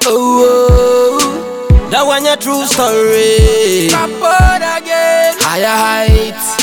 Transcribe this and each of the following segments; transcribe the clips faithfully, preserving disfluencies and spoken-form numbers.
Oh, that one your true story. Support again. Higher heights.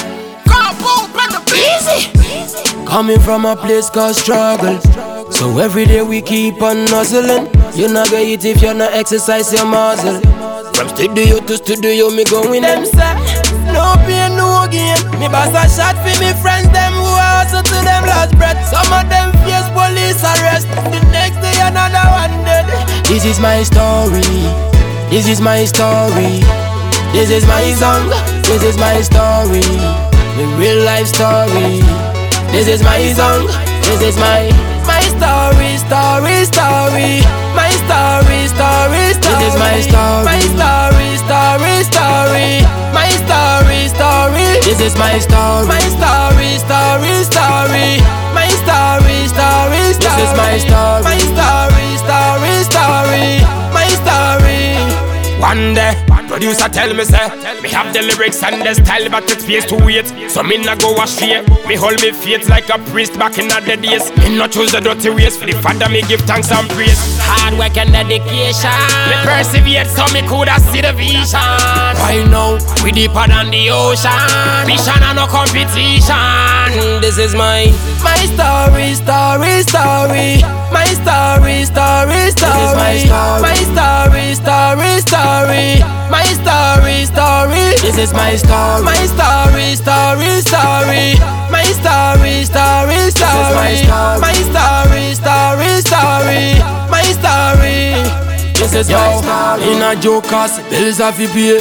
Easy. Coming from a place called struggle, so every day we keep on hustling. You not gonna eat if you not exercise your muscle. From studio to studio, me going them say, no pain, no gain. Me boss a shot for me friends, them who hustle to them last breath. Some of them face police arrest, the next day another one dead. This is my story, this is my story, this is my song, this is my story, the real life story. This is my song, this is my my story, story, story, my story, story, story. This is my story, my story, story, story, my story, story. This is my story, my story, story, story, my story, story, story. This is my story, my story, story, story, my story. One day, producer tell me say, me have the lyrics and the style, but it pays to wait. So me nah go astray. Me hold me faith like a priest back in the days. Me not choose the dirty ways. For the Father me give thanks and praise. Hard work and dedication. Me persevere so me coulda see the vision. Right now, we deeper than the ocean. Mission and no competition. This is my my story, story, story. My story, story, story. This is my story, my story, story, story. My story, story. This is my story, my story, story, story. My story, story, story. This is my story, my story, story, story. My story. This is my story. In a jokers, bills have to pay,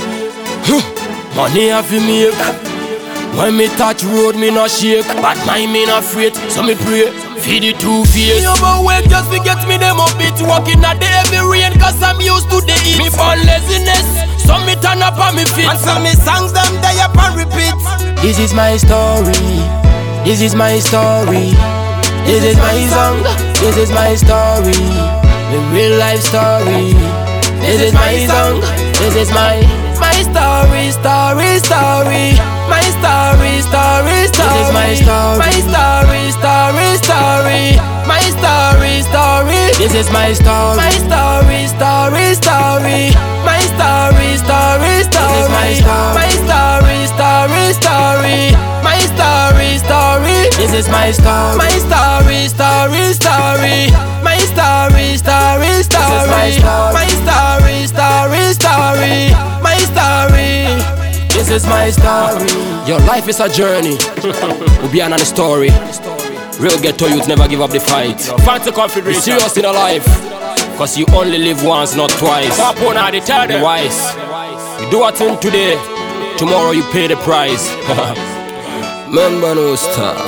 money have to make. When me touch road, me not shake, but mine me not afraid. So me pray, feed the two face. Me overwhelm just forget me them up it. Walking at the heavy rain, cause I'm used to the heat. Me for laziness, so me turn up on me feet. And so me songs them they up and repeat. This is my story, this is my story, this is my song, this is my story, the real life story. This is my song, this is my my story, story, story. My story, story, story. This is my story, my story, story, story. My story, story. This is my story, my story, story, story. My story, story, story. This is my story, my story, story, story. My story, story. This is my story, my story, story, story. My story, story, story. This is my story, my story, story, story. My story. This is my story. Your life is a journey. We'll be on the story. Real ghetto youth never give up the fight. Fancy confederation. Be serious in a life, cause you only live once, not twice. Be wise. You do a thing today, tomorrow you pay the price. Remember no star.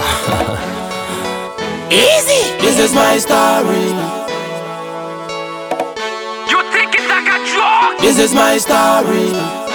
Easy. This is my story. You think it's like a joke? This is my story.